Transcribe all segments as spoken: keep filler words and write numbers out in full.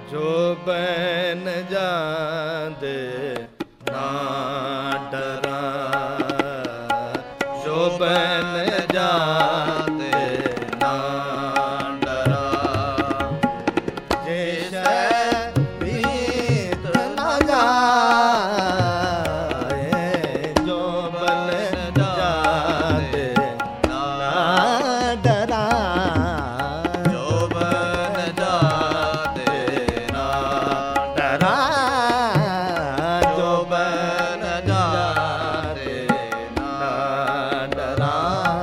ਜੋ ਬੈਨ ਜਾਂਦੇ ਨਾ ਡਰਾ, ਜੋ ਬੈਨ ਜਾਂਦੇ ਨਾ ਡਰਾ, ਜੇ ਸੈ ਪ੍ਰੀਤ ਨਾ ਜਾਏ, ਜੋ ਬਨ ਜਾਂਦੇ ਨਾ ਡਰਾ, ਜੋ ਬਨ ਜਾਂਦੇ ਨਾ ਡਰਾ, ਜੋ ਬਨ ਜਾਂਦੇ ਨਾ ਡਰਾ,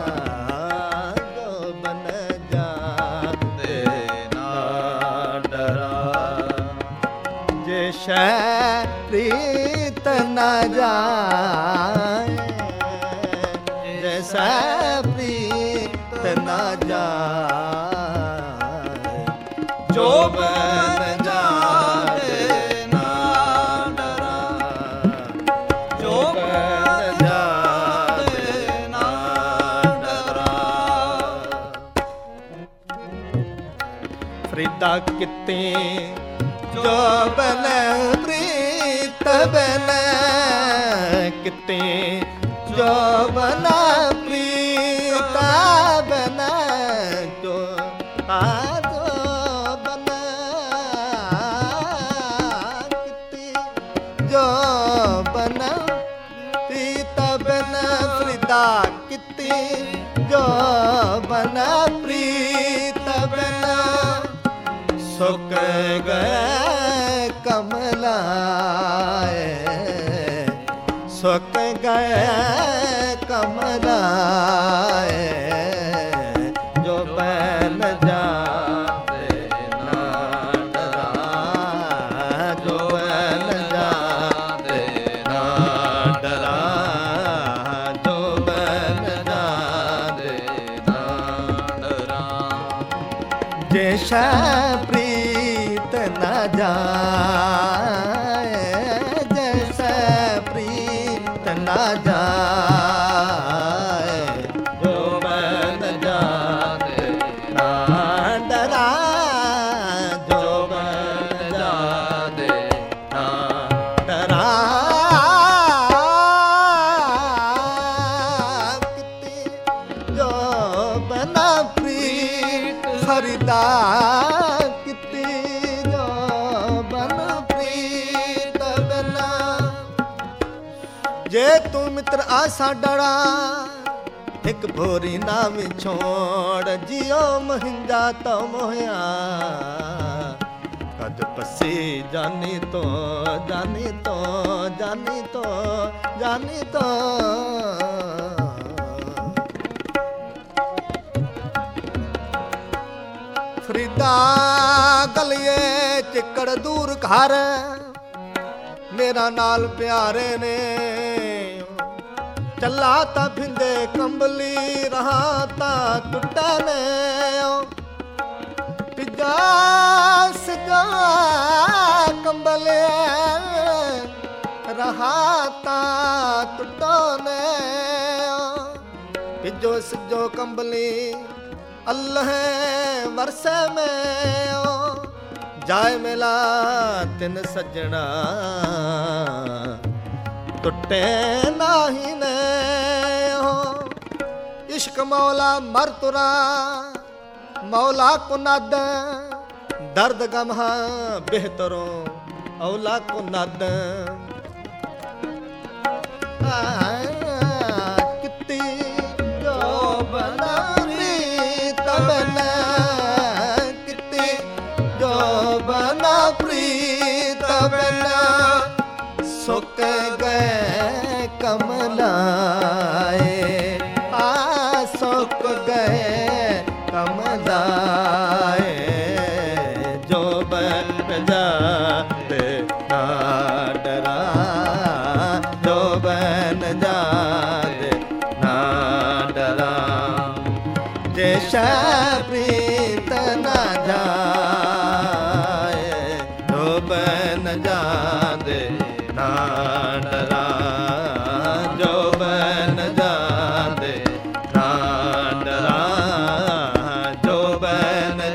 ਜੋ ਬਨ ਜਾਂਦੇ ਨਾ ਡਰਾ, ਜੇ ਸ਼ੈ ਪ੍ਰੀਤ ਨ ਜਾਏ, ਜੈਸੈ ਪ੍ਰੀਤ ਨ ਜਾਏ, ਜੋ ਬਨ ਜਾਂਦੇ ਨਾ ਡਰਾ, ਜੋ ਬਨ ਜਾਂਦੇ ਨਾ ਡਰਾ। ਫਰੀਦਾ ਕਿਤੇ ਜੋ ਬਨ ਪ੍ਰੀਤ ਬਨ, ਕਿਤੇ ਜੋ ਬਨ ਪ੍ਰੀਤ ਬਨ, ਜੋ ਆਜੋ ਬਨ, ਕਿਤੇ ਜੋ ਬਨ ਪ੍ਰੀਤ ਬਨ, ਫਰੀਦਾ ਕਿਤੇ ਜੋ ਬਨ ਪ੍ਰੀਤ ਬਨ, ਸੁੱਕ ਗਏ ਕਮਲਾਏ, ਸੁੱਕ ਗਏ ਕਮਲਾਏ, ਜੋ ਬੈਨ ਜਾਂਦੇ ਨਾ ਡਰਾ, ਜੋ ਬੈਨ ਜਾਂਦੇ ਨਾ ਡਰਾ, ਜੋ ਬੈਨ ਜਾਂਦੇ ਨਾ ਡਰਾ, ਜੇ ਸ਼ੈ ਪ੍ਰੀਤ ਨ ਜਾਏ, ਜੈਸੈ ਪ੍ਰੀਤ ਨ ਜਾਏ, ਜੋ ਬਨ ਜਾਂਦੇ ਨਾ ਡਰਾ, ਜੋ ਬਨ ਜਾਂਦੇ ਨਾ ਡਰਾ, ਕਿਤੇ ਜੋ ਬਨ ਪ੍ਰੀਤ, ਫਰੀਦਾ ਕਿਤੇ ਜੋ ਬਨ ਪ੍ਰੀਤ ਬਨ, ਜੇ ਤੂੰ ਮਿੱਤਰ ਆਸਾ ਡਰਾ, ਇੱਕ ਭੋਰੀ ਨਾ ਵਿਛੋੜ, ਜਿਉ ਮਹਿੰਦਾ ਤੋ ਮੋਹਿਆ, ਕਦ ਪਸੀ ਜਾਨੀ ਤੋ ਜਾਨੀ ਤੋ ਜਾਨੀ ਤੋ ਜਾਨੀ ਤੋ। ਫਰੀਦਾ ਗਲੀਏ ਚਿੱਕੜ ਦੂਰ ਘਰ, ਮੇਰਾ ਨਾਲ ਪਿਆਰੇ ਨੇ, ਚੱਲਾ ਤਾਂ ਫਿੰਦੇ ਕੰਬਲੀ, ਰਹਾ ਤਾਂ ਟੁੱਟੇ ਨੇ, ਪਿੱਜਾ ਸਜਾ ਕੰਬਲੇ, ਰਹਾ ਤਾਂ ਟੁੱਟੋ ਨੇ, ਪਿੱਜੋ ਸਜੋ ਕੰਬਲੀ, अल्लाह वरसे में जाए मिला तिन सजना, टुटे नाही ने इश्क मौला मर तुरा, मौला को नद दर्द गमहा बेहतरों औला को नद, कितनी जो बना बना, कितनी जो बना प्रीत बना, सुख गए कमलाए, आ सुख गए कमलाए, जो बन जाते ना डरा, जो बन जाते ना डरा, जैसा प्रीत न जाए, जो बन जाते ना डरा, जो बन जाते ना डरा, जो बन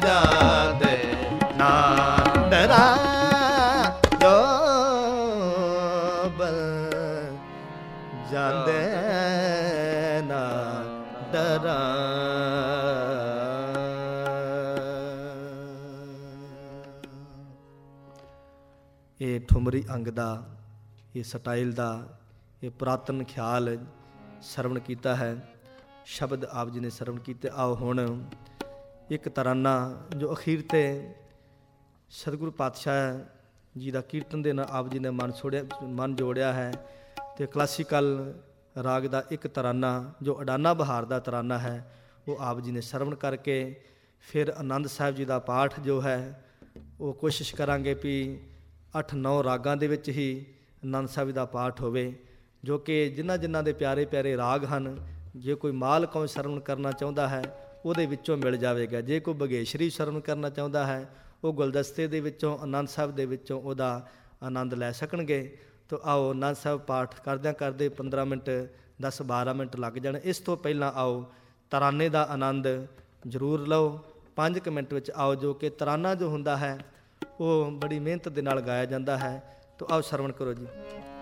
ਠੁਮਰੀ ਅੰਗ ਦਾ, ਇਹ ਸਟਾਈਲ ਦਾ, ਇਹ ਪੁਰਾਤਨ ਖਿਆਲ ਸਰਵਣ ਕੀਤਾ ਹੈ। ਸ਼ਬਦ ਆਪ ਜੀ ਨੇ ਸਰਵਣ ਕੀਤੇ। ਆਓ ਹੁਣ ਇੱਕ ਤਰਾਨਾ ਜੋ ਅਖੀਰ 'ਤੇ ਸਤਿਗੁਰੂ ਪਾਤਸ਼ਾਹ ਜੀ ਦਾ ਕੀਰਤਨ ਦੇ ਨਾਲ ਆਪ ਜੀ ਨੇ ਮਨ ਛੋੜਿਆ ਮਨ ਜੋੜਿਆ ਹੈ, ਅਤੇ ਕਲਾਸੀਕਲ ਰਾਗ ਦਾ ਇੱਕ ਤਰਾਨਾ ਜੋ ਅਡਾਨਾ ਬਹਾਰ ਦਾ ਤਰਾਨਾ ਹੈ ਉਹ ਆਪ ਜੀ ਨੇ ਸਰਵਣ ਕਰਕੇ ਫਿਰ ਆਨੰਦ ਸਾਹਿਬ ਜੀ ਦਾ ਪਾਠ ਜੋ ਹੈ ਉਹ ਕੋਸ਼ਿਸ਼ ਕਰਾਂਗੇ ਵੀ ਅੱਠ ਨੌ ਰਾਗਾਂ ਦੇ ਵਿੱਚ ਹੀ ਆਨੰਦ ਸਾਹਿਬ ਦਾ ਪਾਠ ਹੋਵੇ, ਜੋ ਕਿ ਜਿਨ੍ਹਾਂ ਜਿਨ੍ਹਾਂ ਦੇ ਪਿਆਰੇ ਪਿਆਰੇ ਰਾਗ ਹਨ। ਜੇ ਕੋਈ ਮਾਲ ਕੌਮ ਸਰਵਣ ਕਰਨਾ ਚਾਹੁੰਦਾ ਹੈ ਉਹਦੇ ਵਿੱਚੋਂ ਮਿਲ ਜਾਵੇਗਾ। ਜੇ ਕੋਈ ਬਗੇਸ਼ਰੀ ਸਰਵਣ ਕਰਨਾ ਚਾਹੁੰਦਾ ਹੈ ਉਹ ਗੁਲਦਸਤੇ ਦੇ ਵਿੱਚੋਂ ਆਨੰਦ ਸਾਹਿਬ ਦੇ ਵਿੱਚੋਂ ਉਹਦਾ ਆਨੰਦ ਲੈ ਸਕਣਗੇ। ਤਾਂ ਆਓ ਆਨੰਦ ਸਾਹਿਬ ਪਾਠ ਕਰਦਿਆਂ ਕਰਦੇ ਪੰਦਰਾਂ ਮਿੰਟ ਦਸ ਬਾਰਾਂ ਮਿੰਟ ਲੱਗ ਜਾਣ। ਇਸ ਤੋਂ ਪਹਿਲਾਂ ਆਓ ਤਰਾਨੇ ਦਾ ਆਨੰਦ ਜ਼ਰੂਰ ਲਓ ਪੰਜ ਕੁ ਮਿੰਟ ਵਿੱਚ। ਆਓ ਜੋ ਕਿ ਤਰਾਨਾ ਜੋ ਹੁੰਦਾ ਹੈ ਉਹ ਬੜੀ ਮਿਹਨਤ ਦੇ ਨਾਲ ਗਾਇਆ ਜਾਂਦਾ ਹੈ। ਤਾਂ ਆਓ ਸਰਵਣ ਕਰੋ ਜੀ।